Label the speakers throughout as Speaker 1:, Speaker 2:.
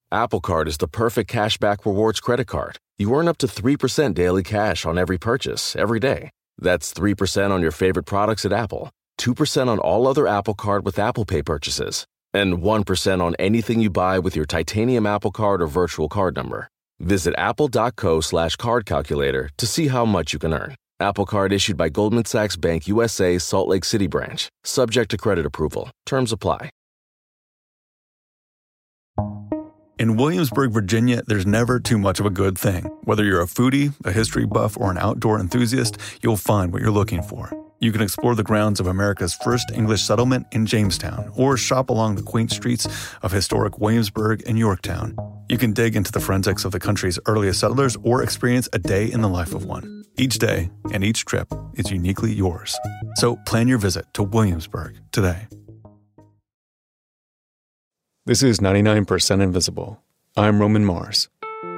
Speaker 1: Apple Card is the perfect cashback rewards credit card. You earn up to 3% daily cash on every purchase, every day. That's 3% on your favorite products at Apple, 2% on all other Apple Card with Apple Pay purchases, and 1% on anything you buy with your titanium Apple Card or virtual card number. Visit apple.co/card calculator to see how much you can earn. Apple Card issued by Goldman Sachs Bank USA, Salt Lake City branch. Subject to credit approval. Terms apply.
Speaker 2: In Williamsburg, Virginia, there's never too much of a good thing. Whether you're a foodie, a history buff, or an outdoor enthusiast, you'll find what you're looking for. You can explore the grounds of America's first English settlement in Jamestown, or shop along the quaint streets of historic Williamsburg and Yorktown. You can dig into the forensics of the country's earliest settlers or experience a day in the life of one. Each day and each trip is uniquely yours. So plan your visit to Williamsburg today. This is 99% Invisible. I'm Roman Mars.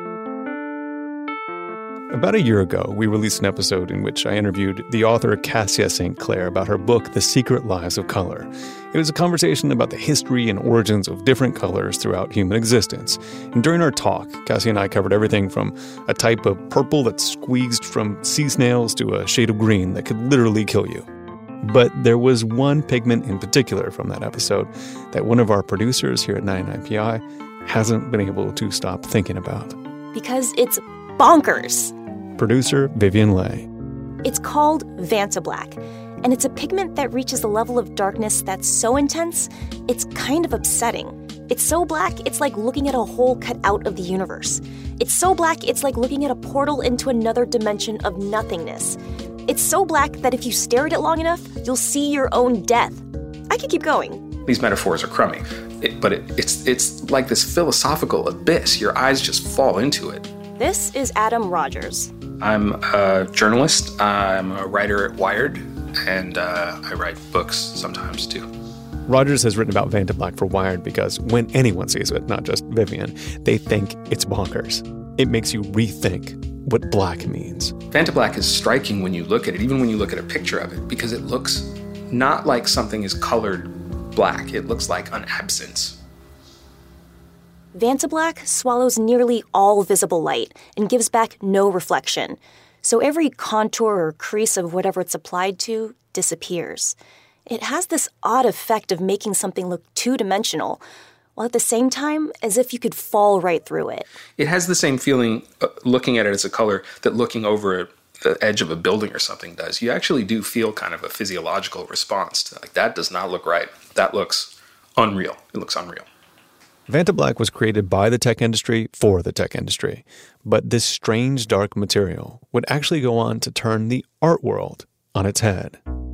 Speaker 2: About a year ago, we released an episode in which I interviewed the author Cassia St. Clair about her book, The Secret Lives of Color. It was a conversation about the history and origins of different colors throughout human existence. And during our talk, Cassia and I covered everything from a type of purple that's squeezed from sea snails to a shade of green that could literally kill you. But there was one pigment in particular from that episode that one of our producers here at 99PI hasn't been able to stop thinking about.
Speaker 3: Because it's bonkers.
Speaker 2: Producer Vivian Leigh.
Speaker 3: It's called Vantablack, and it's a pigment that reaches a level of darkness that's so intense, it's kind of upsetting. It's so black, it's like looking at a hole cut out of the universe. It's so black, it's like looking at a portal into another dimension of nothingness. It's so black that if you stare at it long enough, you'll see your own death. I could keep going.
Speaker 4: These metaphors are crummy, but it's like this philosophical abyss. Your eyes just fall into it.
Speaker 3: This is Adam Rogers.
Speaker 4: I'm a journalist. I'm a writer at Wired, and I write books sometimes too.
Speaker 2: Rogers has written about Vantablack for Wired because when anyone sees it, not just Vivian, they think it's bonkers. It makes you rethink what black means.
Speaker 4: Vantablack is striking when you look at it, even when you look at a picture of it, because it looks not like something is colored black. It looks like an absence.
Speaker 3: Vantablack swallows nearly all visible light and gives back no reflection. So every contour or crease of whatever it's applied to disappears. It has this odd effect of making something look two-dimensional, while at the same time, as if you could fall right through it.
Speaker 4: It has the same feeling looking at it as a color that looking over the edge of a building or something does. You actually do feel kind of a physiological response to, like, that does not look right. That looks unreal. It looks unreal.
Speaker 2: Vantablack was created by the tech industry for the tech industry. But this strange dark material would actually go on to turn the art world on its head.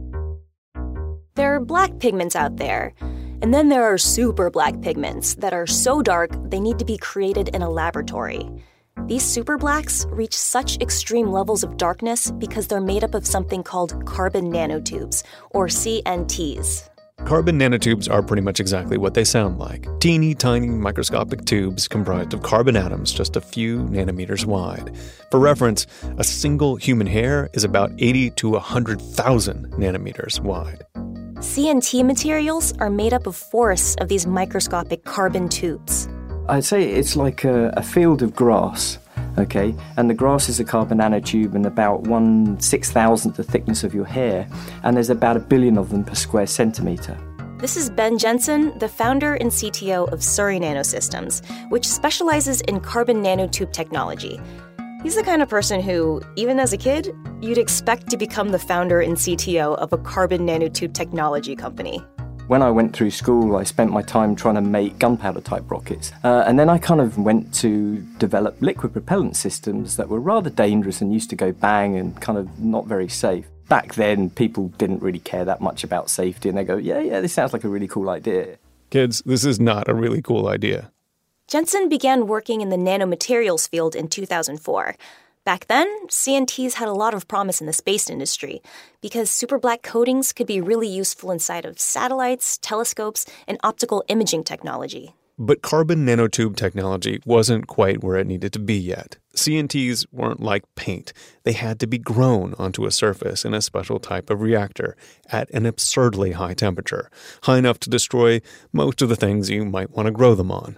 Speaker 3: There are black pigments out there. And then there are super black pigments that are so dark they need to be created in a laboratory. These super blacks reach such extreme levels of darkness because they're made up of something called carbon nanotubes, or CNTs.
Speaker 2: Carbon nanotubes are pretty much exactly what they sound like. Teeny tiny microscopic tubes comprised of carbon atoms just a few nanometers wide. For reference, a single human hair is about 80 to 100,000 nanometers wide.
Speaker 3: CNT materials are made up of forests of these microscopic carbon tubes.
Speaker 5: I'd say it's like a field of grass, okay? And the grass is a carbon nanotube and about 1/6,000th the thickness of your hair, and there's about 1 billion of them per square centimeter.
Speaker 3: This is Ben Jensen, the founder and CTO of Surrey Nanosystems, which specializes in carbon nanotube technology. He's the kind of person who, even as a kid, you'd expect to become the founder and CTO of a carbon nanotube technology company.
Speaker 5: When I went through school, I spent my time trying to make gunpowder-type rockets. And then I kind of went to develop liquid propellant systems that were rather dangerous and used to go bang and kind of not very safe. Back then, people didn't really care that much about safety, and they go, yeah, this sounds like a really cool idea.
Speaker 2: Kids, this is not a really cool idea.
Speaker 3: Jensen began working in the nanomaterials field in 2004. Back then, CNTs had a lot of promise in the space industry because superblack coatings could be really useful inside of satellites, telescopes, and optical imaging technology.
Speaker 2: But carbon nanotube technology wasn't quite where it needed to be yet. CNTs weren't like paint. They had to be grown onto a surface in a special type of reactor at an absurdly high temperature, high enough to destroy most of the things you might want to grow them on.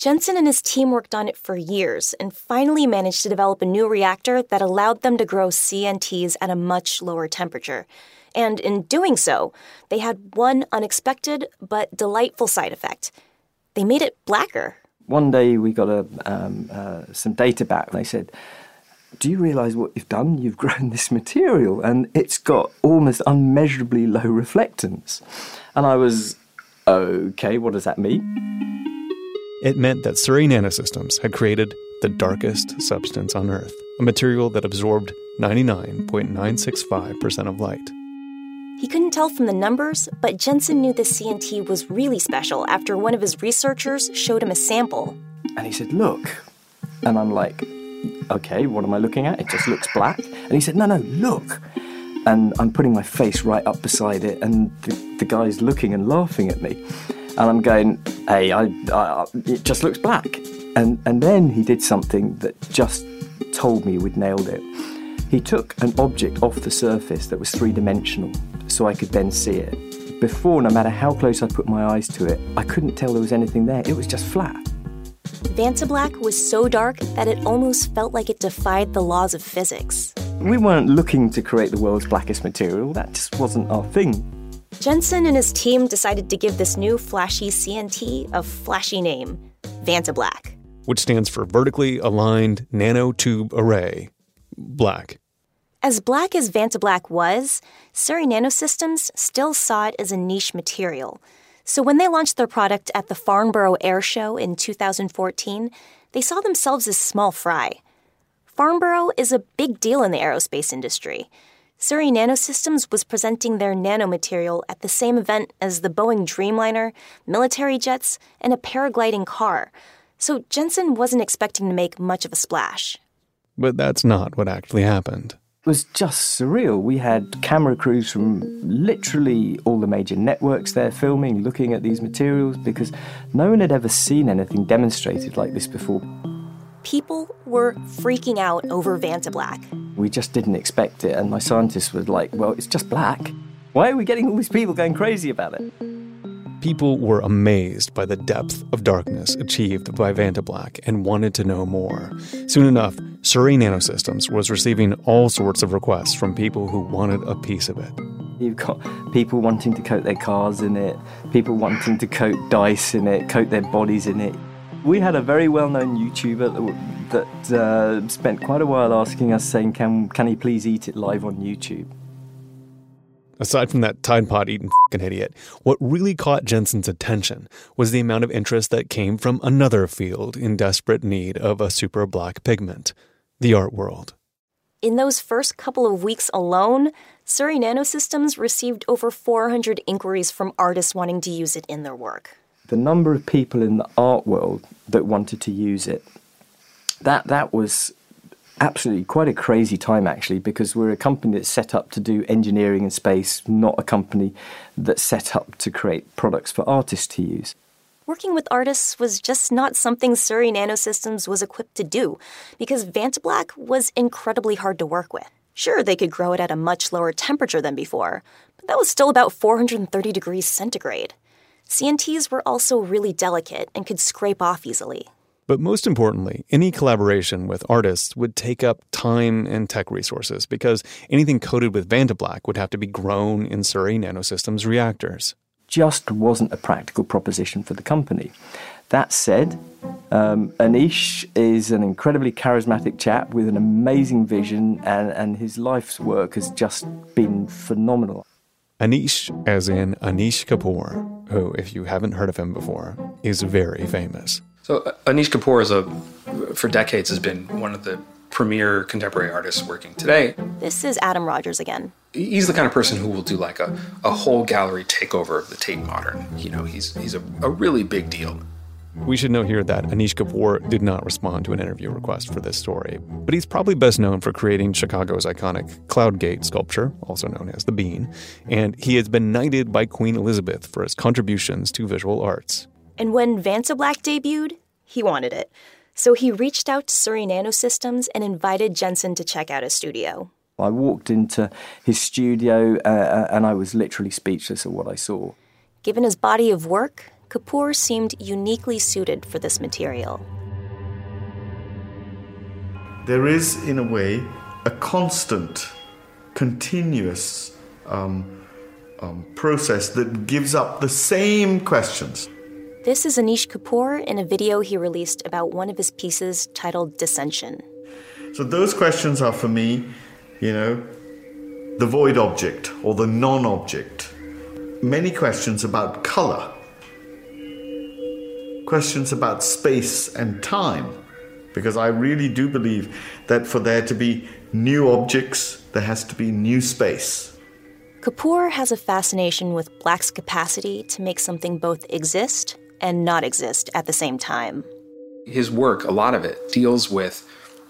Speaker 3: Jensen and his team worked on it for years and finally managed to develop a new reactor that allowed them to grow CNTs at a much lower temperature. And in doing so, they had one unexpected but delightful side effect. They made it blacker.
Speaker 5: One day we got some data back and they said, do you realise what you've done? You've grown this material and it's got almost unmeasurably low reflectance. And I was, okay, what does that mean?
Speaker 2: It meant that Surrey Nanosystems had created the darkest substance on Earth, a material that absorbed 99.965% of light.
Speaker 3: He couldn't tell from the numbers, but Jensen knew the CNT was really special after one of his researchers showed him a sample.
Speaker 5: And he said, look. And I'm like, okay, what am I looking at? It just looks black. And he said, no, look. And I'm putting my face right up beside it, and the guy's looking and laughing at me. And I'm going, hey, it just looks black. And then he did something that just told me we'd nailed it. He took an object off the surface that was three-dimensional so I could then see it. Before, no matter how close I put my eyes to it, I couldn't tell there was anything there. It was just flat.
Speaker 3: Vantablack was so dark that it almost felt like it defied the laws of physics.
Speaker 5: We weren't looking to create the world's blackest material. That just wasn't our thing.
Speaker 3: Jensen and his team decided to give this new flashy CNT a flashy name, Vantablack.
Speaker 2: Which stands for Vertically Aligned Nanotube Array, black.
Speaker 3: As black as Vantablack was, Surrey Nanosystems still saw it as a niche material. So when they launched their product at the Farnborough Air Show in 2014, they saw themselves as small fry. Farnborough is a big deal in the aerospace industry. Surrey Nanosystems was presenting their nanomaterial at the same event as the Boeing Dreamliner, military jets, and a paragliding car. So Jensen wasn't expecting to make much of a splash.
Speaker 2: But that's not what actually happened.
Speaker 5: It was just surreal. We had camera crews from literally all the major networks there filming, looking at these materials, because no one had ever seen anything demonstrated like this before.
Speaker 3: People were freaking out over Vantablack.
Speaker 5: We just didn't expect it, and my scientists were like, well, it's just black. Why are we getting all these people going crazy about it?
Speaker 2: People were amazed by the depth of darkness achieved by Vantablack and wanted to know more. Soon enough, Surrey Nanosystems was receiving all sorts of requests from people who wanted a piece of it.
Speaker 5: You've got people wanting to coat their cars in it, people wanting to coat dice in it, coat their bodies in it. We had a very well-known YouTuber that spent quite a while asking us, saying, can he please eat it live on YouTube?
Speaker 2: Aside from that Tide Pod eating f***ing idiot, what really caught Jensen's attention was the amount of interest that came from another field in desperate need of a super black pigment, the art world.
Speaker 3: In those first couple of weeks alone, Surrey Nanosystems received over 400 inquiries from artists wanting to use it in their work.
Speaker 5: The number of people in the art world that wanted to use it, that was absolutely quite a crazy time, actually, because we're a company that's set up to do engineering in space, not a company that's set up to create products for artists to use.
Speaker 3: Working with artists was just not something Surrey Nanosystems was equipped to do, because Vantablack was incredibly hard to work with. Sure, they could grow it at a much lower temperature than before, but that was still about 430 degrees centigrade. CNTs were also really delicate and could scrape off easily.
Speaker 2: But most importantly, any collaboration with artists would take up time and tech resources because anything coated with Vantablack would have to be grown in Surrey Nanosystems reactors.
Speaker 5: Just wasn't a practical proposition for the company. That said, Anish is an incredibly charismatic chap with an amazing vision, and his life's work has just been phenomenal.
Speaker 2: Anish, as in Anish Kapoor, who, if you haven't heard of him before, is very famous.
Speaker 4: So Anish Kapoor for decades has been one of the premier contemporary artists working today.
Speaker 3: This is Adam Rogers again.
Speaker 4: He's the kind of person who will do like a whole gallery takeover of the Tate Modern. You know, he's a really big deal.
Speaker 2: We should note here that Anish Kapoor did not respond to an interview request for this story, but he's probably best known for creating Chicago's iconic Cloudgate sculpture, also known as the Bean, and he has been knighted by Queen Elizabeth for his contributions to visual arts.
Speaker 3: And when Vantablack debuted, he wanted it. So he reached out to Surrey Nanosystems and invited Jensen to check out his studio.
Speaker 5: I walked into his studio and I was literally speechless at what I saw.
Speaker 3: Given his body of work, Kapoor seemed uniquely suited for this material.
Speaker 6: There is, in a way, a constant, continuous process that gives up the same questions.
Speaker 3: This is Anish Kapoor in a video he released about one of his pieces titled Dissension.
Speaker 6: So those questions are, for me, the void object or the non-object. Many questions about color. Questions about space and time. Because I really do believe that for there to be new objects, there has to be new space.
Speaker 3: Kapoor has a fascination with Black's capacity to make something both exist and not exist at the same time.
Speaker 4: His work, a lot of it, deals with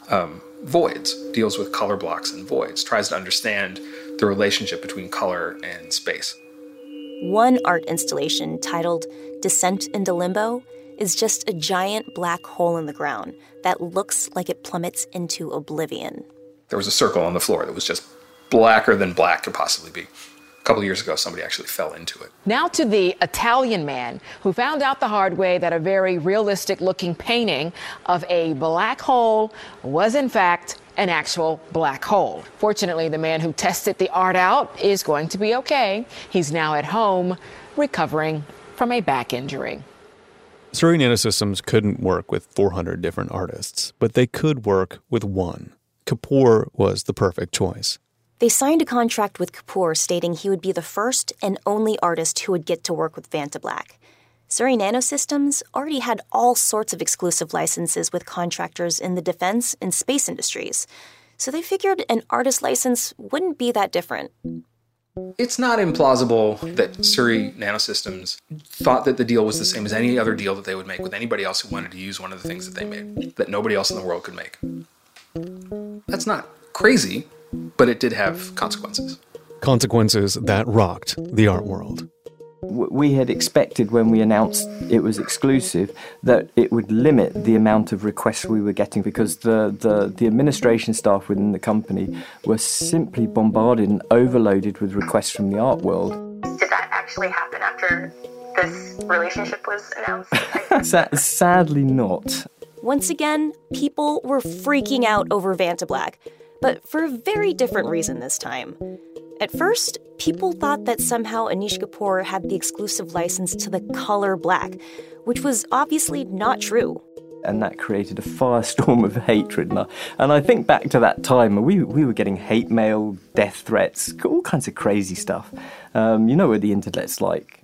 Speaker 4: voids, deals with color blocks and voids, tries to understand the relationship between color and space.
Speaker 3: One art installation titled Descent into Limbo is just a giant black hole in the ground that looks like it plummets into oblivion.
Speaker 4: There was a circle on the floor that was just blacker than black could possibly be. A couple of years ago, somebody actually fell into it.
Speaker 7: Now to the Italian man who found out the hard way that a very realistic-looking painting of a black hole was, in fact, an actual black hole. Fortunately, the man who tested the art out is going to be okay. He's now at home recovering from a back injury.
Speaker 2: Surrey Nanosystems couldn't work with 400 different artists, but they could work with one. Kapoor was the perfect choice.
Speaker 3: They signed a contract with Kapoor stating he would be the first and only artist who would get to work with Vantablack. Surrey Nanosystems already had all sorts of exclusive licenses with contractors in the defense and space industries, so they figured an artist license wouldn't be that different.
Speaker 4: It's not implausible that Surrey Nanosystems thought that the deal was the same as any other deal that they would make with anybody else who wanted to use one of the things that they made, that nobody else in the world could make. That's not crazy, but it did have consequences.
Speaker 2: Consequences that rocked the art world.
Speaker 5: We had expected when we announced it was exclusive that it would limit the amount of requests we were getting because the administration staff within the company were simply bombarded and overloaded with requests from the art world.
Speaker 8: Did that actually happen after this relationship was announced?
Speaker 5: Sadly not.
Speaker 3: Once again, people were freaking out over Vantablack, but for a very different reason this time. At first, people thought that somehow Anish Kapoor had the exclusive license to the color black, which was obviously not true.
Speaker 5: And that created a firestorm of hatred. And I think back to that time, we were getting hate mail, death threats, all kinds of crazy stuff. You know what the internet's like.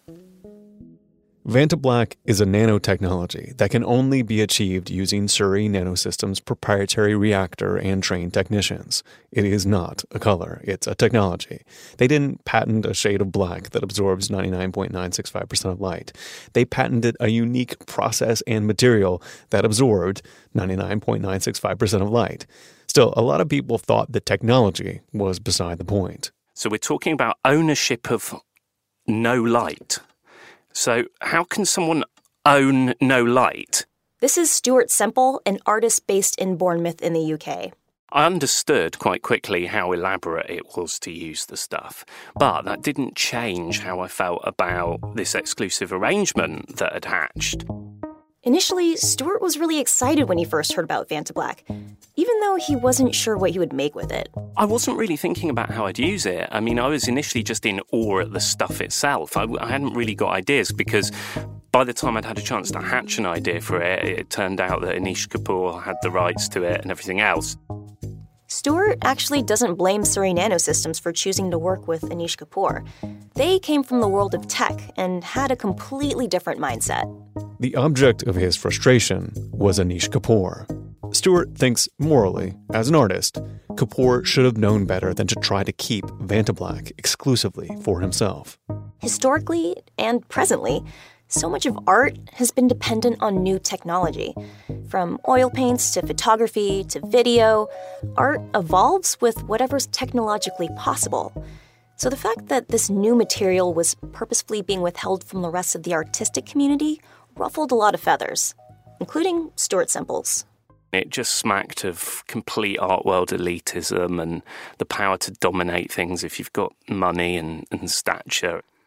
Speaker 2: Vantablack is a nanotechnology that can only be achieved using Surrey Nanosystems' proprietary reactor and trained technicians. It is not a color, it's a technology. They didn't patent a shade of black that absorbs 99.965% of light. They patented a unique process and material that absorbed 99.965% of light. Still, a lot of people thought the technology was beside the point.
Speaker 9: So we're talking about ownership of no light. So how can someone own no light?
Speaker 3: This is Stuart Semple, an artist based in Bournemouth in the UK.
Speaker 9: I understood quite quickly how elaborate it was to use the stuff, but that didn't change how I felt about this exclusive arrangement that had hatched.
Speaker 3: Initially, Stuart was really excited when he first heard about Vantablack, even though he wasn't sure what he would make with it.
Speaker 9: I wasn't really thinking about how I'd use it. I mean, I was initially just in awe at the stuff itself. I hadn't really got ideas because by the time I'd had a chance to hatch an idea for it, it turned out that Anish Kapoor had the rights to it and everything else.
Speaker 3: Stuart actually doesn't blame Surrey Nanosystems for choosing to work with Anish Kapoor. They came from the world of tech and had a completely different mindset.
Speaker 2: The object of his frustration was Anish Kapoor. Stuart thinks morally, as an artist, Kapoor should have known better than to try to keep Vantablack exclusively for himself.
Speaker 3: Historically and presently, so much of art has been dependent on new technology. From oil paints to photography to video, art evolves with whatever's technologically possible. So the fact that this new material was purposefully being withheld from the rest of the artistic community ruffled a lot of feathers, including Stuart Semple's.
Speaker 9: It just smacked of complete art world elitism and the power to dominate things if you've got money and stature.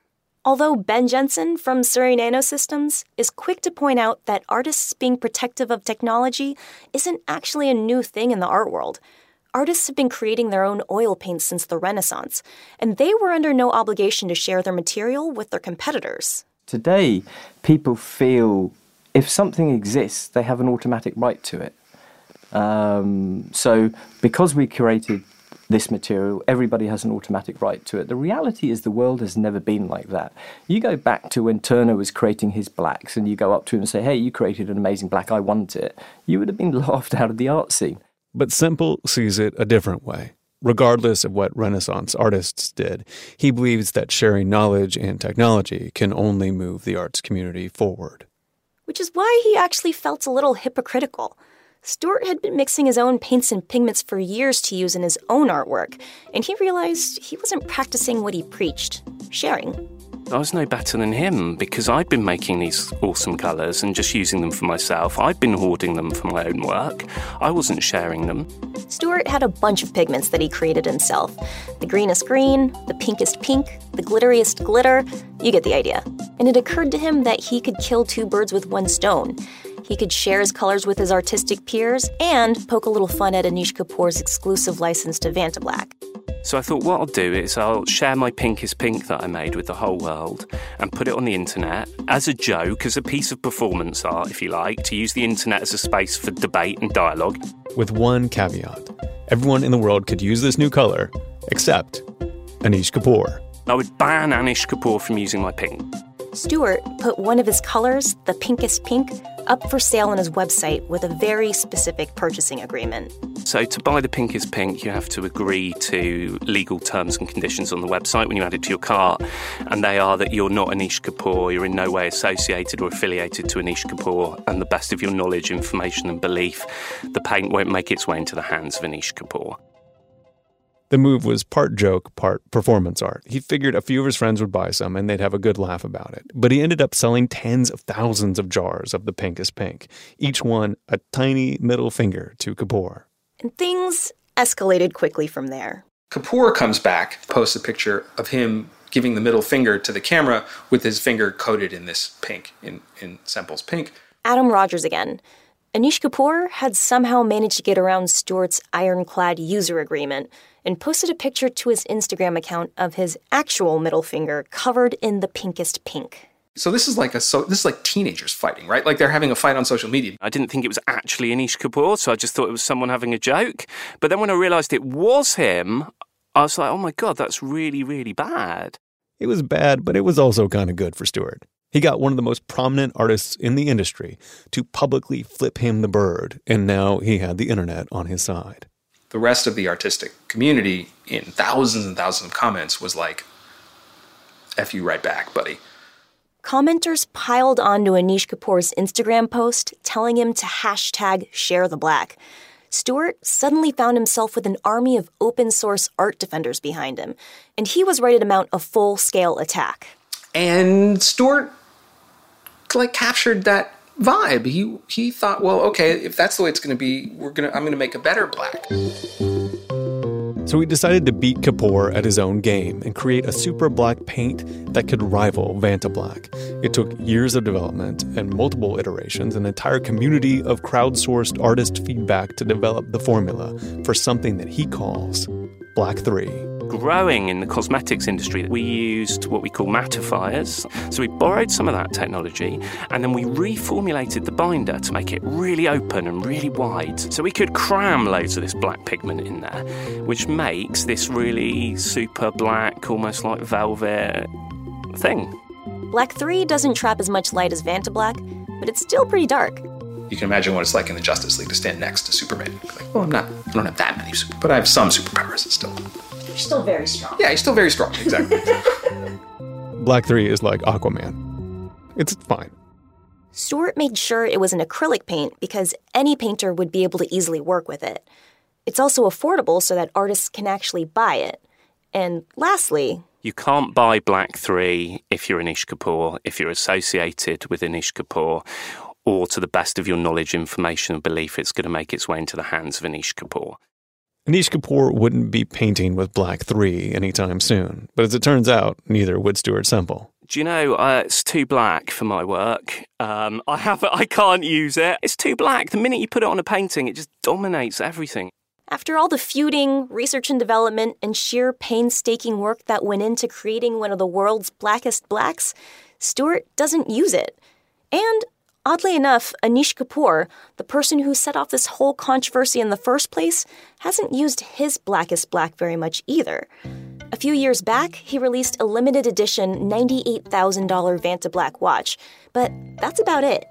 Speaker 3: Although Ben Jensen from Surrey Nanosystems is quick to point out that artists being protective of technology isn't actually a new thing in the art world. Artists have been creating their own oil paints since the Renaissance, and they were under no obligation to share their material with their competitors.
Speaker 5: Today, people feel if something exists, they have an automatic right to it. So because we created this material, everybody has an automatic right to it. The reality is the world has never been like that. You go back to when Turner was creating his blacks and you go up to him and say, hey, you created an amazing black, I want it. You would have been laughed out of the art scene.
Speaker 2: But Semple sees it a different way. Regardless of what Renaissance artists did, he believes that sharing knowledge and technology can only move the arts community forward.
Speaker 3: Which is why he actually felt a little hypocritical. Stuart had been mixing his own paints and pigments for years to use in his own artwork, and he realized he wasn't practicing what he preached, sharing.
Speaker 9: I was no better than him because I'd been making these awesome colours and just using them for myself. I'd been hoarding them for my own work. I wasn't sharing them.
Speaker 3: Stuart had a bunch of pigments that he created himself. The greenest green, the pinkest pink, the glitteriest glitter. You get the idea. And it occurred to him that he could kill two birds with one stone. He could share his colors with his artistic peers and poke a little fun at Anish Kapoor's exclusive license to Vantablack.
Speaker 9: So I thought what I'll do is I'll share my pinkest pink that I made with the whole world and put it on the internet as a joke, as a piece of performance art, if you like, to use the internet as a space for debate and dialogue.
Speaker 2: With one caveat. Everyone in the world could use this new color, except Anish Kapoor.
Speaker 9: I would ban Anish Kapoor from using my pink.
Speaker 3: Stuart put one of his colors, the pinkest pink, up for sale on his website with a very specific purchasing agreement.
Speaker 9: So to buy the pinkest pink, you have to agree to legal terms and conditions on the website when you add it to your cart. And they are that you're not Anish Kapoor, you're in no way associated or affiliated to Anish Kapoor, and the best of your knowledge, information and belief, the paint won't make its way into the hands of Anish Kapoor.
Speaker 2: The move was part joke, part performance art. He figured a few of his friends would buy some and they'd have a good laugh about it. But he ended up selling tens of thousands of jars of the pinkest pink, each one a tiny middle finger to Kapoor.
Speaker 3: And things escalated quickly from there.
Speaker 4: Kapoor comes back, posts a picture of him giving the middle finger to the camera with his finger coated in this pink, in Semple's pink.
Speaker 3: Adam Rogers again. Anish Kapoor had somehow managed to get around Stuart's ironclad user agreement and posted a picture to his Instagram account of his actual middle finger covered in the pinkest pink.
Speaker 4: So this is like teenagers fighting, right? Like they're having a fight on social media.
Speaker 9: I didn't think it was actually Anish Kapoor, so I just thought it was someone having a joke. But then when I realised it was him, I was like, oh my God, that's really, really bad.
Speaker 2: It was bad, but it was also kind of good for Stuart. He got one of the most prominent artists in the industry to publicly flip him the bird, and now he had the internet on his side.
Speaker 4: The rest of the artistic community, in thousands and thousands of comments, was like, F you right back, buddy.
Speaker 3: Commenters piled onto Anish Kapoor's Instagram post telling him to #ShareTheBlack. Stuart suddenly found himself with an army of open-source art defenders behind him, and he was ready to mount a full-scale attack.
Speaker 4: And Stuart, captured that vibe. He thought, well, okay, if that's the way it's going to be, I'm going to make a better black.
Speaker 2: So he decided to beat Kapoor at his own game and create a super black paint that could rival Vantablack. It took years of development and multiple iterations, an entire community of crowdsourced artist feedback to develop the formula for something that he calls Black 3.
Speaker 9: Growing in the cosmetics industry, we used what we call mattifiers. So we borrowed some of that technology and then we reformulated the binder to make it really open and really wide. So we could cram loads of this black pigment in there, which makes this really super black, almost like velvet thing.
Speaker 3: Black 3 doesn't trap as much light as Vantablack, but it's still pretty dark.
Speaker 4: You can imagine what it's like in the Justice League to stand next to Superman. Like, well, I don't have that many but I have some superpowers still.
Speaker 3: You're still very strong.
Speaker 4: Yeah, he's still very strong, exactly.
Speaker 2: Black 3 is like Aquaman. It's fine.
Speaker 3: Stuart made sure it was an acrylic paint because any painter would be able to easily work with it. It's also affordable so that artists can actually buy it. And lastly,
Speaker 9: you can't buy Black 3 if you're Anish Kapoor, if you're associated with Anish Kapoor, or to the best of your knowledge, information, and belief, it's going to make its way into the hands of Anish Kapoor.
Speaker 2: Anish Kapoor wouldn't be painting with Black 3 anytime soon, but as it turns out, neither would Stuart Semple.
Speaker 9: do you know, it's too black for my work. I can't use it. It's too black. The minute you put it on a painting, it just dominates everything.
Speaker 3: After all the feuding, research and development, and sheer painstaking work that went into creating one of the world's blackest blacks, Stuart doesn't use it. And, oddly enough, Anish Kapoor, the person who set off this whole controversy in the first place, hasn't used his blackest black very much either. A few years back, he released a limited edition $98,000 Vanta Black watch, but that's about it.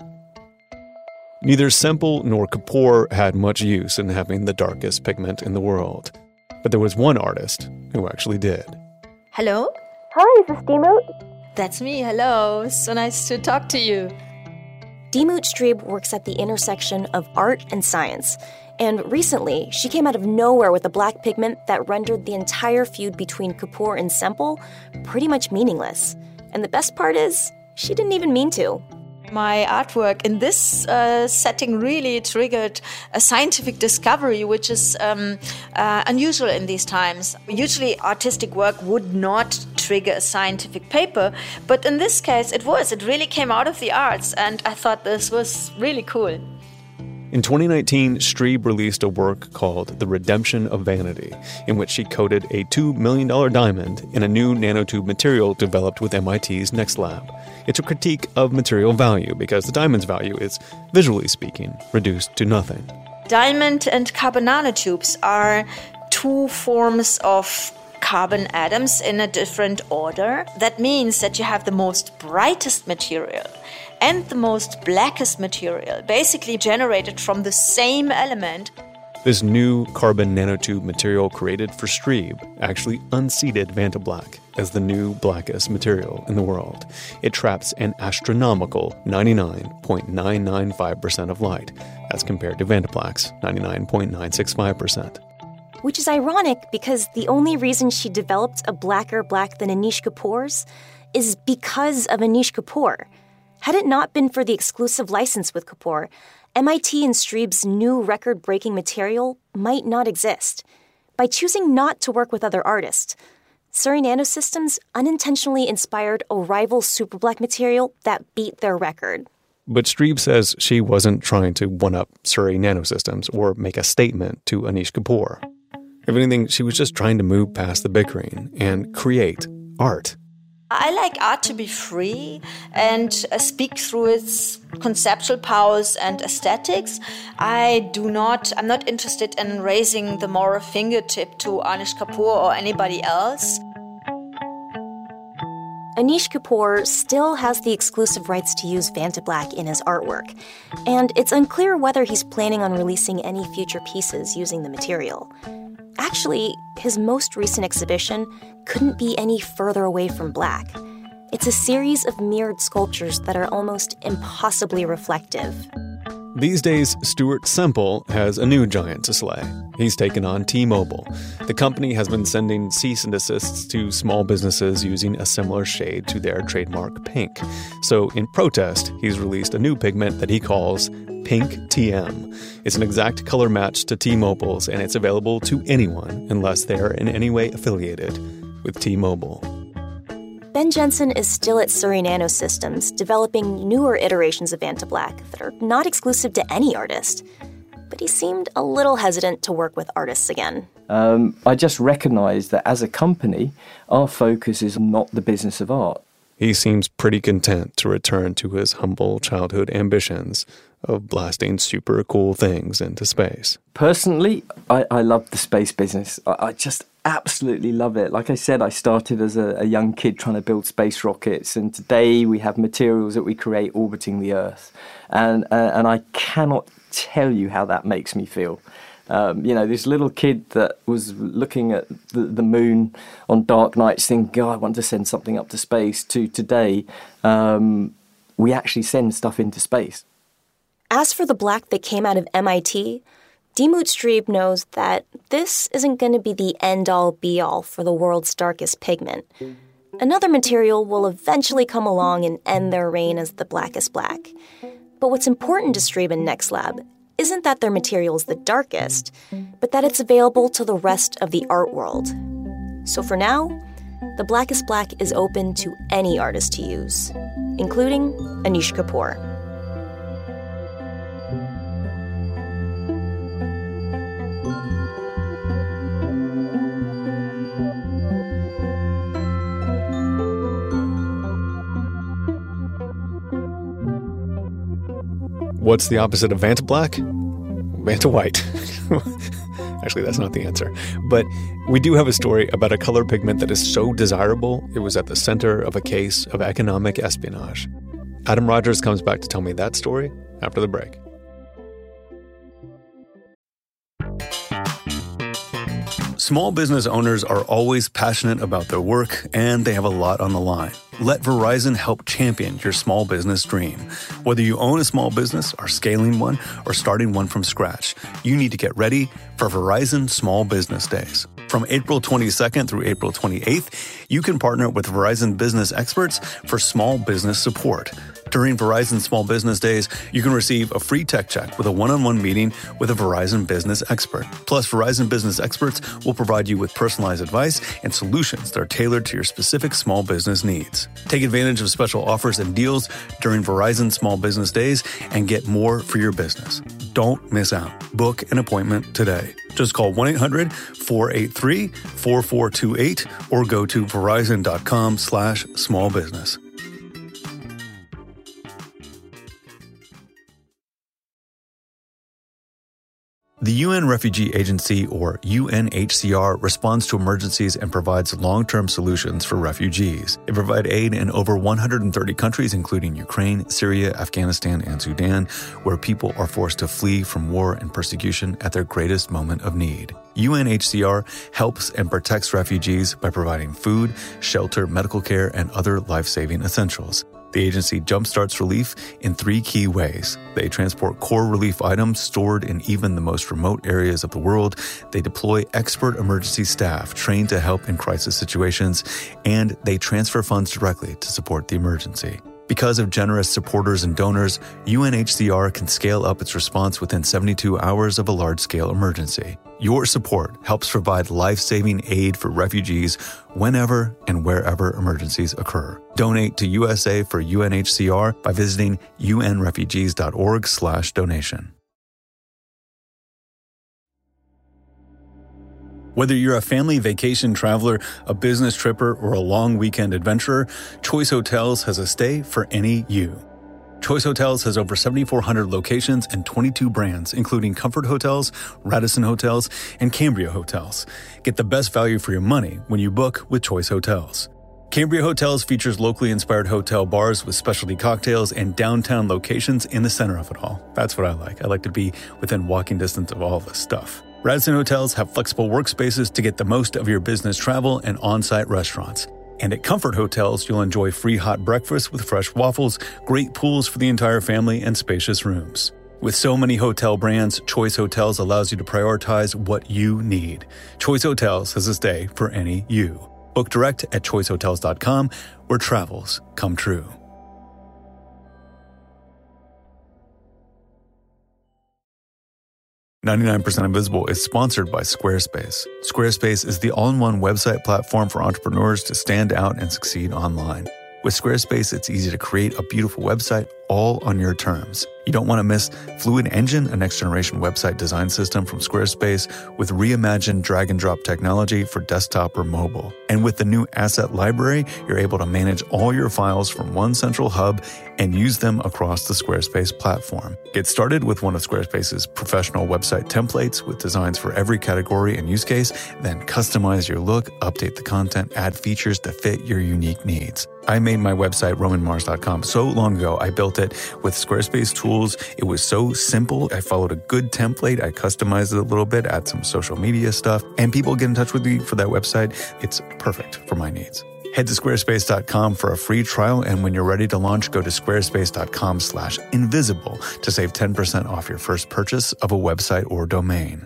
Speaker 2: Neither Semple nor Kapoor had much use in having the darkest pigment in the world. But there was one artist who actually did.
Speaker 10: Hello?
Speaker 3: Hi, is this Demoot?
Speaker 10: That's me, hello. So nice to talk to you.
Speaker 3: Demoot Strebe works at the intersection of art and science. And recently, she came out of nowhere with a black pigment that rendered the entire feud between Kapoor and Semple pretty much meaningless. And the best part is, she didn't even mean to.
Speaker 10: My artwork in this setting really triggered a scientific discovery, which is unusual in these times. Usually artistic work would not trigger a scientific paper, but in this case it was. It really came out of the arts, and I thought this was really cool.
Speaker 2: In 2019, Strebe released a work called The Redemption of Vanity, in which she coated a $2 million diamond in a new nanotube material developed with MIT's NextLab. It's a critique of material value because the diamond's value is, visually speaking, reduced to nothing.
Speaker 10: Diamond and carbon nanotubes are two forms of carbon atoms in a different order. That means that you have the most brightest material and the most blackest material, basically generated from the same element.
Speaker 2: This new carbon nanotube material created for Strebe actually unseated Vanta Black as the new blackest material in the world. It traps an astronomical 99.995% of light, as compared to Vanta Black's 99.965%.
Speaker 3: Which is ironic because the only reason she developed a blacker black than Anish Kapoor's is because of Anish Kapoor. Had it not been for the exclusive license with Kapoor, MIT and Strebe's new record-breaking material might not exist. By choosing not to work with other artists, Surrey Nanosystems unintentionally inspired a rival super black material that beat their record.
Speaker 2: But Strebe says she wasn't trying to one-up Surrey Nanosystems or make a statement to Anish Kapoor. If anything, she was just trying to move past the bickering and create art.
Speaker 10: I like art to be free and speak through its conceptual powers and aesthetics. I'm not interested in raising the moral fingertip to Anish Kapoor or anybody else.
Speaker 3: Anish Kapoor still has the exclusive rights to use Vanta Black in his artwork, and it's unclear whether he's planning on releasing any future pieces using the material. Actually, his most recent exhibition couldn't be any further away from black. It's a series of mirrored sculptures that are almost impossibly reflective.
Speaker 2: These days, Stuart Semple has a new giant to slay. He's taken on T-Mobile. The company has been sending cease and desists to small businesses using a similar shade to their trademark pink. So in protest, he's released a new pigment that he calls Pink TM. It's an exact color match to T-Mobile's, and it's available to anyone unless they're in any way affiliated with T-Mobile.
Speaker 3: Ben Jensen is still at Surrey Nanosystems, developing newer iterations of Vanta Black that are not exclusive to any artist. But he seemed a little hesitant to work with artists again.
Speaker 5: I just recognized that as a company, our focus is not the business of art.
Speaker 2: He seems pretty content to return to his humble childhood ambitions of blasting super cool things into space.
Speaker 5: Personally, I love the space business. I just absolutely love it. Like I said, I started as a young kid trying to build space rockets, and today we have materials that we create orbiting the Earth. And I cannot tell you how that makes me feel. This little kid that was looking at the moon on dark nights thinking, God, I want to send something up to space, to today, we actually send stuff into space.
Speaker 3: As for the black that came out of MIT, Demoot Strebe knows that this isn't going to be the end-all be-all for the world's darkest pigment. Another material will eventually come along and end their reign as the blackest black. But what's important to Strebe and NextLab isn't that their material is the darkest, but that it's available to the rest of the art world. So for now, the Blackest Black is open to any artist to use, including Anish Kapoor.
Speaker 2: What's the opposite of Vanta Black? Vanta White. Actually, that's not the answer. But we do have a story about a color pigment that is so desirable, it was at the center of a case of economic espionage. Adam Rogers comes back to tell me that story after the break.
Speaker 11: Small business owners are always passionate about their work, and they have a lot on the line. Let Verizon help champion your small business dream. Whether you own a small business, are scaling one, or starting one from scratch, you need to get ready for Verizon Small Business Days. From April 22nd through April 28th, you can partner with Verizon business experts for small business support. During Verizon Small Business Days, you can receive a free tech check with a one-on-one meeting with a Verizon business expert. Plus, Verizon business experts will provide you with personalized advice and solutions that are tailored to your specific small business needs. Take advantage of special offers and deals during Verizon Small Business Days and get more for your business. Don't miss out. Book an appointment today. Just call 1-800-483-4428 or go to verizon.com/smallbusiness. The UN Refugee Agency, or UNHCR, responds to emergencies and provides long-term solutions for refugees. They provide aid in over 130 countries, including Ukraine, Syria, Afghanistan, and Sudan, where people are forced to flee from war and persecution at their greatest moment of need. UNHCR helps and protects refugees by providing food, shelter, medical care, and other life-saving essentials. The agency jumpstarts relief in 3 key ways. They transport core relief items stored in even the most remote areas of the world. They deploy expert emergency staff trained to help in crisis situations, and they transfer funds directly to support the emergency. Because of generous supporters and donors, UNHCR can scale up its response within 72 hours of a large-scale emergency. Your support helps provide life-saving aid for refugees whenever and wherever emergencies occur. Donate to USA for UNHCR by visiting unrefugees.org/donation. Whether you're a family vacation traveler, a business tripper, or a long weekend adventurer, Choice Hotels has a stay for any you. Choice Hotels has over 7,400 locations and 22 brands, including Comfort Hotels, Radisson Hotels, and Cambria Hotels. Get the best value for your money when you book with Choice Hotels. Cambria Hotels features locally inspired hotel bars with specialty cocktails and downtown locations in the center of it all. That's what I like. I like to be within walking distance of all this stuff. Radisson Hotels have flexible workspaces to get the most of your business travel and on-site restaurants. And at Comfort Hotels, you'll enjoy free hot breakfast with fresh waffles, great pools for the entire family, and spacious rooms. With so many hotel brands, Choice Hotels allows you to prioritize what you need. Choice Hotels has a stay for any you. Book direct at choicehotels.com, where travels come true. 99% Invisible is sponsored by Squarespace. Squarespace is the all-in-one website platform for entrepreneurs to stand out and succeed online. With Squarespace, it's easy to create a beautiful website all on your terms. You don't want to miss Fluid Engine, a next-generation website design system from Squarespace with reimagined drag-and-drop technology for desktop or mobile. And with the new Asset Library, you're able to manage all your files from one central hub and use them across the Squarespace platform. Get started with one of Squarespace's professional website templates with designs for every category and use case, then customize your look, update the content, add features to fit your unique needs. I made my website, RomanMars.com, so long ago. I built it with Squarespace tools. It was so simple. I followed a good template. I customized it a little bit, add some social media stuff, and people get in touch with me for that website. It's perfect for my needs. Head to squarespace.com for a free trial, and when you're ready to launch, go to squarespace.com/invisible to save 10% off your first purchase of a website or domain.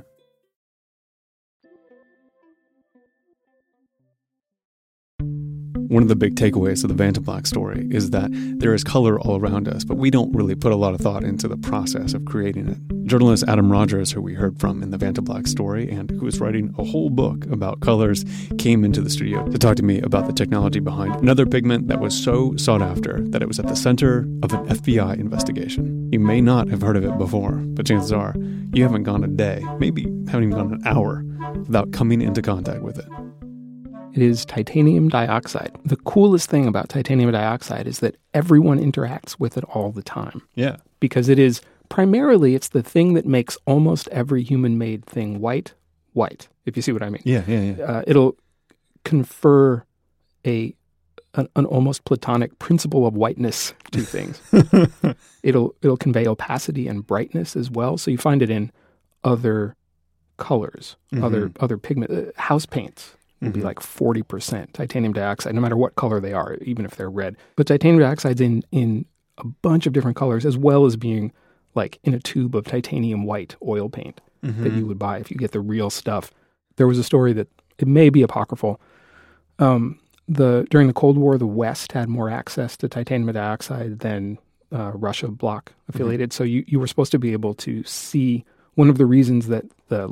Speaker 2: One of the big takeaways of the Vantablack story is that there is color all around us, but we don't really put a lot of thought into the process of creating it. Journalist Adam Rogers, who we heard from in the Vantablack story and who is writing a whole book about colors, came into the studio to talk to me about the technology behind another pigment that was so sought after that it was at the center of an FBI investigation. You may not have heard of it before, but chances are you haven't gone a day, maybe haven't even gone an hour, without coming into contact with it.
Speaker 12: It is titanium dioxide. The coolest thing about titanium dioxide is that everyone interacts with it all the time.
Speaker 2: Yeah.
Speaker 12: Because it is primarily, it's the thing that makes almost every human-made thing white, if you see what I mean.
Speaker 2: Yeah.
Speaker 12: It'll confer an almost platonic principle of whiteness to things. It'll convey opacity and brightness as well. So you find it in other colors, other pigment. House paints will be like 40% titanium dioxide, no matter what color they are, even if they're red. But titanium dioxide's in a bunch of different colors, as well as being like in a tube of titanium white oil paint that you would buy if you get the real stuff. There was a story that it may be apocryphal. During the Cold War, the West had more access to titanium dioxide than Russia bloc affiliated. So you were supposed to be able to see. One of the reasons that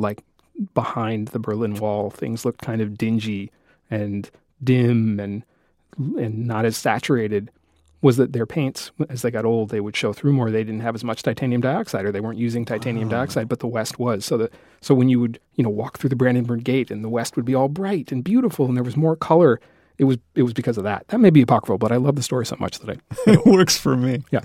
Speaker 12: behind the Berlin Wall, things looked kind of dingy and dim and not as saturated was that their paints, as they got old, they would show through more. They didn't have as much titanium dioxide, or they weren't using titanium dioxide, but the West was. So when you would walk through the Brandenburg Gate and the West would be all bright and beautiful and there was more color, it was because of that. That may be apocryphal, but I love the story so much that
Speaker 2: it works for me.
Speaker 12: Yeah.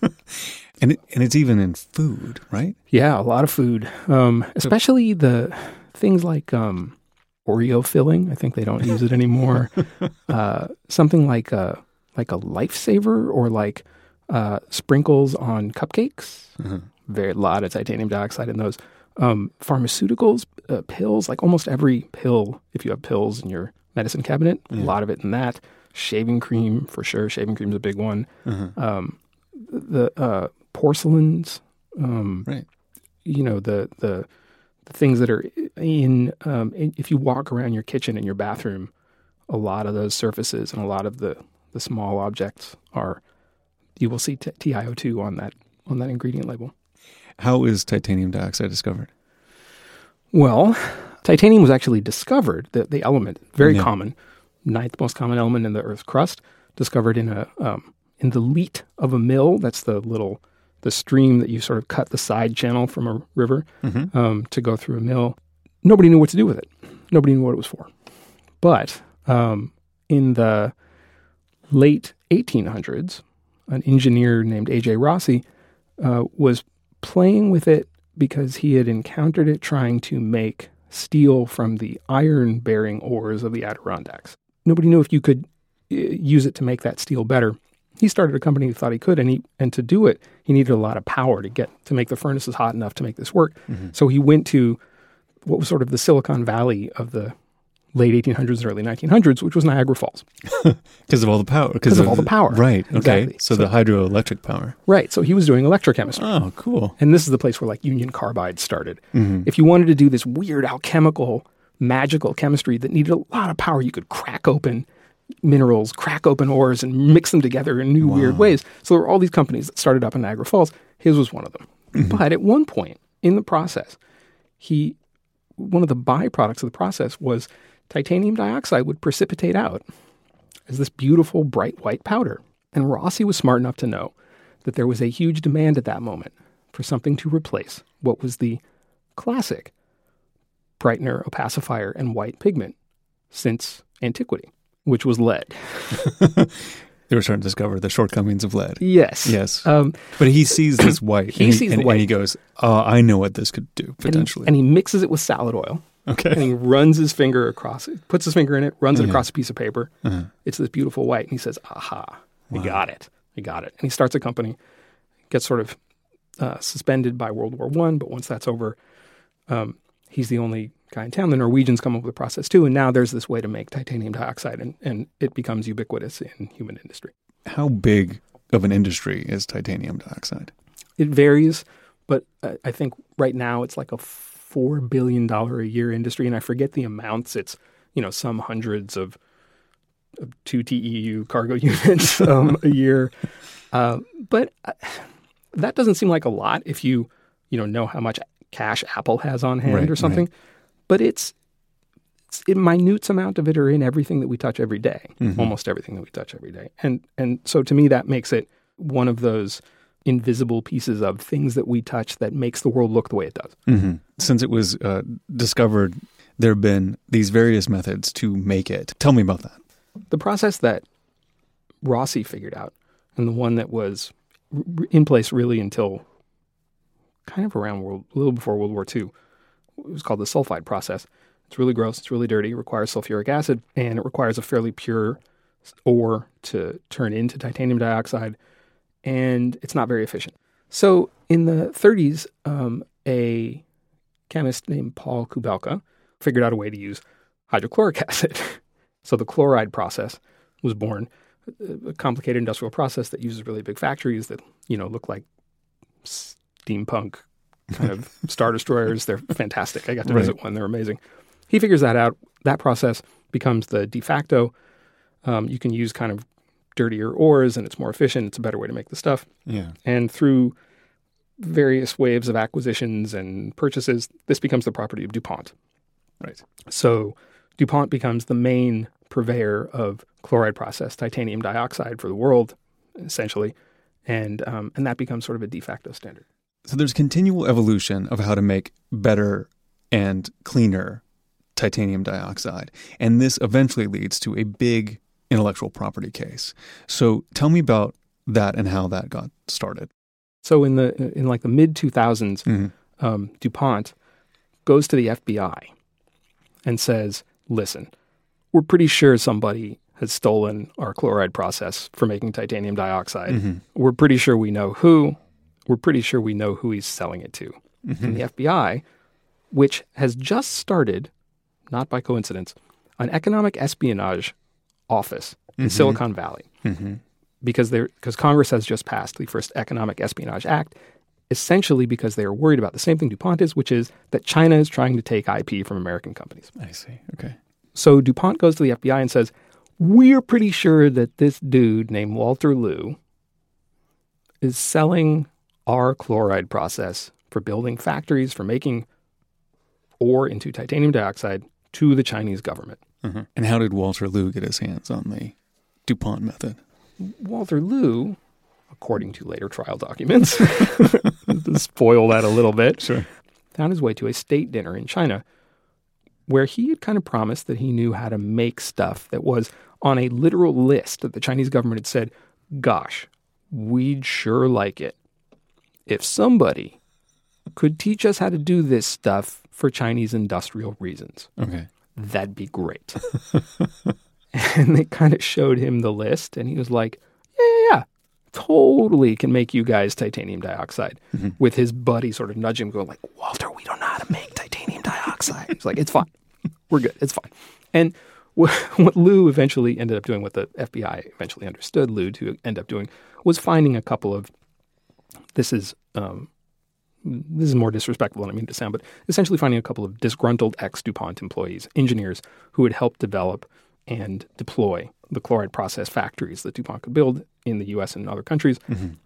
Speaker 2: And it's even in food, right?
Speaker 12: Yeah, a lot of food, especially the things like Oreo filling. I think they don't use it anymore. Something like a lifesaver or like sprinkles on cupcakes. A lot of titanium dioxide in those. Pharmaceuticals, pills, like almost every pill, if you have pills in your medicine cabinet, a lot of it in that. Shaving cream, for sure. Shaving cream is a big one. The porcelains,
Speaker 2: right?
Speaker 12: The things that are in. If you walk around your kitchen and your bathroom, a lot of those surfaces and a lot of the small objects you will see TiO2 on that ingredient label.
Speaker 2: How is titanium dioxide discovered?
Speaker 12: Well, titanium was actually discovered, the element, very common, 9th most common element in the Earth's crust, discovered in the leat of a mill. That's the stream that you sort of cut the side channel from a river to go through a mill. Nobody knew what to do with it. Nobody knew what it was for. But in the late 1800s, an engineer named A.J. Rossi was playing with it because he had encountered it trying to make steel from the iron-bearing ores of the Adirondacks. Nobody knew if you could use it to make that steel better. He started a company who thought he could, and to do it, he needed a lot of power to make the furnaces hot enough to make this work. So he went to what was sort of the Silicon Valley of the late 1800s, early 1900s, which was Niagara Falls.
Speaker 2: Because of all the power.
Speaker 12: Because of all the power.
Speaker 2: Right. Okay.
Speaker 12: Exactly.
Speaker 2: So the hydroelectric power.
Speaker 12: Right. So he was doing electrochemistry.
Speaker 2: Oh, cool.
Speaker 12: And this is the place where like Union Carbide started. If you wanted to do this weird alchemical, magical chemistry that needed a lot of power, you could crack open minerals, crack open ores, and mix them together in new weird ways. So there were all these companies that started up in Niagara Falls. His was one of them. But at one point in the process, one of the byproducts of the process was titanium dioxide would precipitate out as this beautiful, bright white powder. And Rossi was smart enough to know that there was a huge demand at that moment for something to replace what was the classic brightener, opacifier, and white pigment since antiquity, which was lead.
Speaker 2: They were starting to discover the shortcomings of lead.
Speaker 12: Yes.
Speaker 2: But he sees this white.
Speaker 12: He sees the white.
Speaker 2: And he goes, I know what this could do, potentially.
Speaker 12: And he mixes it with salad oil.
Speaker 2: Okay.
Speaker 12: And he runs his finger across it, puts his finger in it, runs it across a piece of paper. It's this beautiful white. And he says, aha, we got it. And he starts a company, gets sort of suspended by World War I. But once that's over, he's the only guy in town. The Norwegians come up with a process too. And now there's this way to make titanium dioxide, and it becomes ubiquitous in human industry.
Speaker 2: How big of an industry is titanium dioxide?
Speaker 12: It varies, but I think right now it's like a $4 billion a year industry, and I forget the amounts. It's some hundreds of 2 TEU cargo units a year. But that doesn't seem like a lot if you know how much cash Apple has on hand or something. Right. But it's in minute amount of it are in everything that we touch every day, almost everything that we touch every day. And so to me, that makes it one of those invisible pieces of things that we touch that makes the world look the way it does.
Speaker 2: Mm-hmm. Since it was discovered, there have been these various methods to make it. Tell me about that.
Speaker 12: The process that Rossi figured out, and the one that was in place really until kind of around a little before World War II, it was called the sulfide process. It's really gross, it's really dirty, it requires sulfuric acid, and it requires a fairly pure ore to turn into titanium dioxide, and it's not very efficient. So in the 30s, a chemist named Paul Kubelka figured out a way to use hydrochloric acid. So the chloride process was born, a complicated industrial process that uses really big factories that, look like steampunk kind of Star Destroyers. They're fantastic. I got to visit one. They're amazing. He figures that out. That process becomes the de facto. You can use kind of dirtier ores and it's more efficient. It's a better way to make the stuff.
Speaker 2: Yeah.
Speaker 12: And through various waves of acquisitions and purchases, this becomes the property of DuPont.
Speaker 2: Right.
Speaker 12: So DuPont becomes the main purveyor of chloride processed titanium dioxide for the world, essentially. And that becomes sort of a de facto standard.
Speaker 2: So there's continual evolution of how to make better and cleaner titanium dioxide. And this eventually leads to a big intellectual property case. So tell me about that and how that got started.
Speaker 12: So in the mid 2000s, DuPont goes to the FBI and says, listen, we're pretty sure somebody has stolen our chloride process for making titanium dioxide. We're pretty sure we know who. We're pretty sure we know who he's selling it to. And the FBI, which has just started, not by coincidence, an economic espionage office in Silicon Valley. Because Congress has just passed the first Economic Espionage Act, essentially because they are worried about the same thing DuPont is, which is that China is trying to take IP from American companies.
Speaker 2: I see. Okay.
Speaker 12: So DuPont goes to the FBI and says, we're pretty sure that this dude named Walter Liu is selling our chloride process for building factories, for making ore into titanium dioxide to the Chinese government.
Speaker 2: And how did Walter Liu get his hands on the DuPont method?
Speaker 12: Walter Liu, according to later trial documents, to spoil that a little bit, found his way to a state dinner in China where he had kind of promised that he knew how to make stuff that was on a literal list that the Chinese government had said, gosh, we'd sure like it if somebody could teach us how to do this stuff for Chinese industrial reasons.
Speaker 2: Okay.
Speaker 12: That'd be great. And they kind of showed him the list, and he was like, yeah, totally can make you guys titanium dioxide. With his buddy sort of nudging him, going like, Walter, we don't know how to make titanium dioxide. He's like, it's fine. We're good. It's fine. And what Liu eventually ended up doing, what the FBI eventually understood Liu to end up doing, was finding a couple of, this is more disrespectful than I mean to sound, but essentially finding a couple of disgruntled ex-DuPont employees, engineers, who had helped develop and deploy the chloride process factories that DuPont could build in the U.S. and other countries,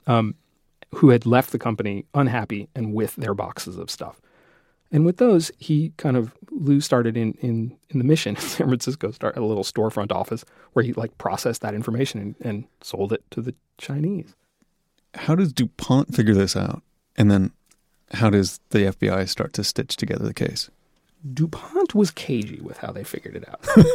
Speaker 12: who had left the company unhappy and with their boxes of stuff. And with those, Liu started in the Mission in San Francisco, started a little storefront office where he processed that information and sold it to the Chinese.
Speaker 2: How does DuPont figure this out? And then how does the FBI start to stitch together the case?
Speaker 12: DuPont was cagey with how they figured it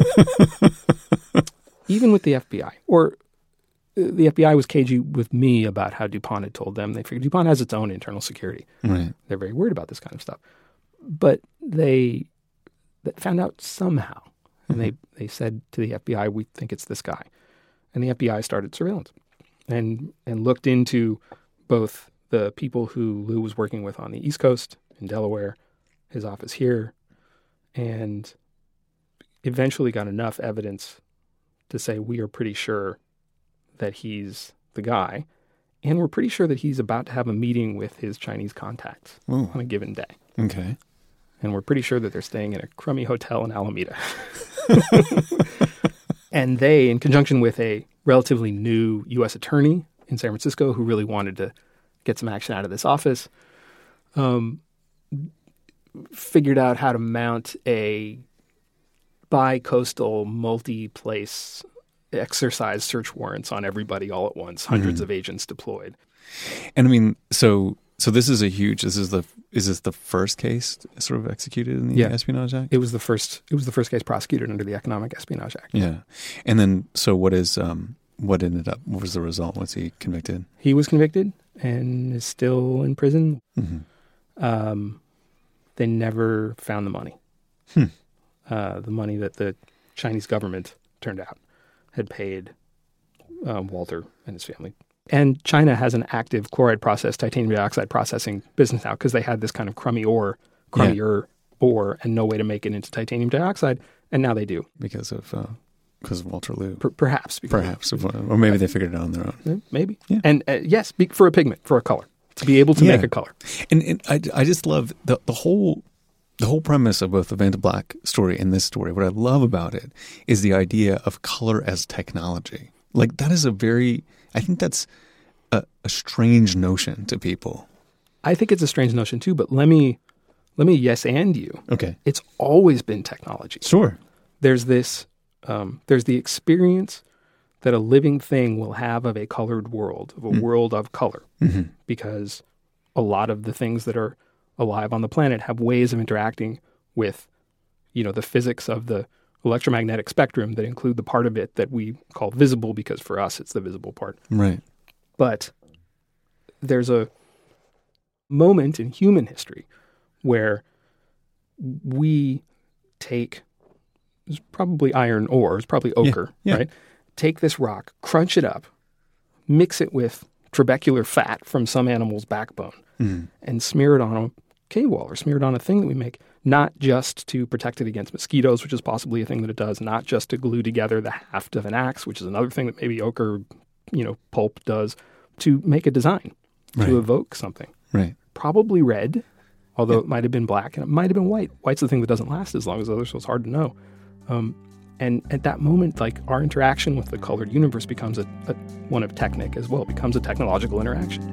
Speaker 12: out. Even with the FBI. Or the FBI was cagey with me about how DuPont had told them. They figured DuPont has its own internal security.
Speaker 2: Right.
Speaker 12: They're very worried about this kind of stuff. But they found out somehow. And they said to the FBI, we think it's this guy. And the FBI started surveillance and looked into both the people who Liu was working with on the East Coast in Delaware, his office here, and eventually got enough evidence to say we are pretty sure that he's the guy, and we're pretty sure that he's about to have a meeting with his Chinese contacts on a given day.
Speaker 2: Okay.
Speaker 12: And we're pretty sure that they're staying in a crummy hotel in Alameda. And they, in conjunction with a relatively new U.S. attorney in San Francisco who really wanted to get some action out of this office, figured out how to mount a bi-coastal, multi-place exercise search warrants on everybody all at once, hundreds of agents deployed.
Speaker 2: And I mean, so this is is this the first case sort of executed in the Espionage Act?
Speaker 12: It was the first case prosecuted under the Economic Espionage Act.
Speaker 2: Yeah. And then, so what was the result? Was he convicted?
Speaker 12: He was convicted and is still in prison. They never found the money. The money that the Chinese government, turned out, had paid Walter and his family. And China has an active chloride process, titanium dioxide processing business now because they had this kind of crummier ore and no way to make it into titanium dioxide. And now they do.
Speaker 2: Because of Walter Liu.
Speaker 12: Perhaps.
Speaker 2: Or maybe they figured it out on their own.
Speaker 12: Maybe. Yeah. And yes, for a pigment, for a color, to be able to make a color.
Speaker 2: And I just love the whole premise of both the Vantablack story and this story. What I love about it is the idea of color as technology. Like that is I think that's a strange notion to people.
Speaker 12: I think it's a strange notion too, but let me yes and you.
Speaker 2: Okay.
Speaker 12: It's always been technology.
Speaker 2: Sure.
Speaker 12: There's this, there's the experience that a living thing will have of a colored world, of a world of color, because a lot of the things that are alive on the planet have ways of interacting with, the physics of the electromagnetic spectrum that include the part of it that we call visible, because for us it's the visible part.
Speaker 2: Right.
Speaker 12: But there's a moment in human history where we take, it's probably iron ore, it's probably ochre, right? Take this rock, crunch it up, mix it with trabecular fat from some animal's backbone, and smear it on a cave wall or smear it on a thing that we make, not just to protect it against mosquitoes, which is possibly a thing that it does, not just to glue together the haft of an axe, which is another thing that maybe ochre, pulp does, to make a design, to evoke something.
Speaker 2: Right.
Speaker 12: Probably red, although it might have been black, and it might have been white. White's the thing that doesn't last as long as others, so it's hard to know. And at that moment, like, our interaction with the colored universe becomes a one of technic as well, becomes a technological interaction.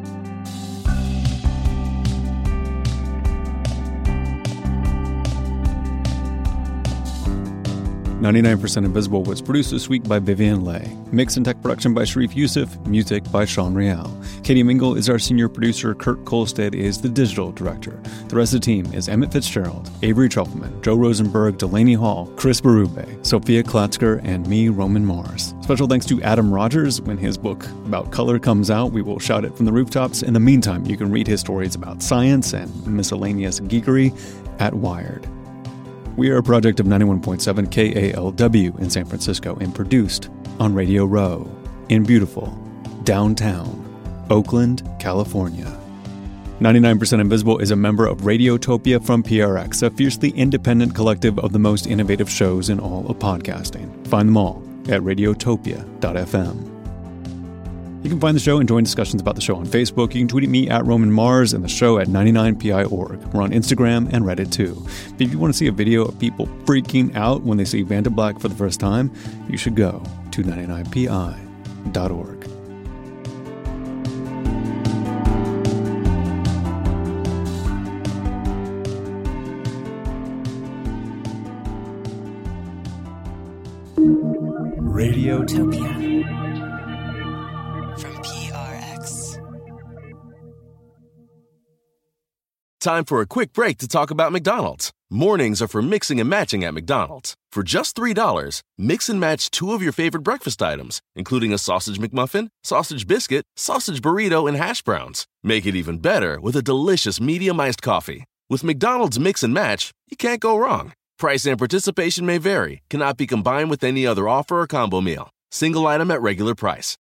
Speaker 2: 99% Invisible was produced this week by Vivian Leigh. Mix and tech production by Sharif Youssef. Music by Sean Real. Katie Mingle is our senior producer. Kurt Kolstad is the digital director. The rest of the team is Emmett Fitzgerald, Avery Trufelman, Joe Rosenberg, Delaney Hall, Chris Berube, Sophia Klatzker, and me, Roman Mars. Special thanks to Adam Rogers. When his book about color comes out, we will shout it from the rooftops. In the meantime, you can read his stories about science and miscellaneous geekery at Wired. We are a project of 91.7 KALW in San Francisco and produced on Radio Row in beautiful downtown Oakland, California. 99% Invisible is a member of Radiotopia from PRX, a fiercely independent collective of the most innovative shows in all of podcasting. Find them all at radiotopia.fm. You can find the show and join discussions about the show on Facebook. You can tweet at me at Roman Mars and the show at 99pi.org. We're on Instagram and Reddit too. If you want to see a video of people freaking out when they see Vantablack for the first time, you should go to 99pi.org.
Speaker 13: Radiotopia.
Speaker 1: Time for a quick break to talk about McDonald's. Mornings are for mixing and matching at McDonald's. For just $3, mix and match two of your favorite breakfast items, including a sausage McMuffin, sausage biscuit, sausage burrito, and hash browns. Make it even better with a delicious medium iced coffee. With McDonald's Mix and Match, you can't go wrong. Price and participation may vary, cannot be combined with any other offer or combo meal. Single item at regular price.